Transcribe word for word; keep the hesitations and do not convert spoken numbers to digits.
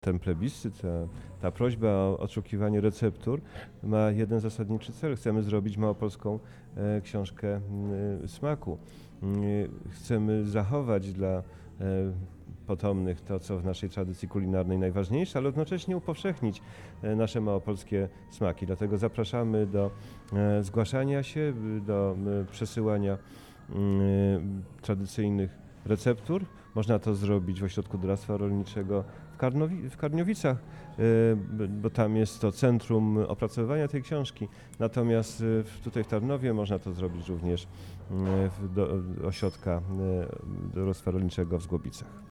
Ten plebiscyt, ta, ta prośba o odszukiwanie receptur ma jeden zasadniczy cel. Chcemy zrobić małopolską e, książkę e, smaku. E, chcemy zachować dla e, potomnych to, co w naszej tradycji kulinarnej najważniejsze, ale jednocześnie upowszechnić e, nasze małopolskie smaki. Dlatego zapraszamy do e, zgłaszania się, do e, przesyłania e, tradycyjnych receptur. Można to zrobić w Ośrodku Doradztwa Rolniczego w, Karnowi- w Karniowicach, y, bo tam jest to centrum opracowywania tej książki. Natomiast y, w- tutaj w Tarnowie można to zrobić również y, w do, Ośrodka y, Doradztwa Rolniczego w Zgłobicach.